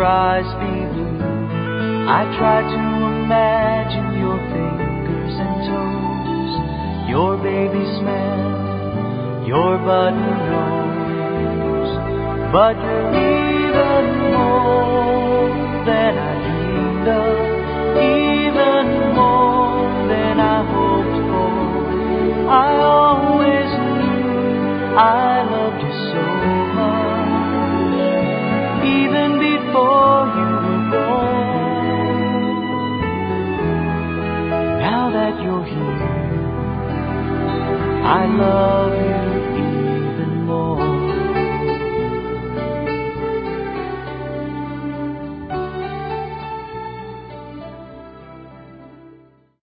eyes be blue. I try to imagine your fingers and toes, your baby smell, your button nose. But you're even more than I dreamed of, even more than I hoped for. I always knew I loved you so much, even before you were born. Now that you're here, I love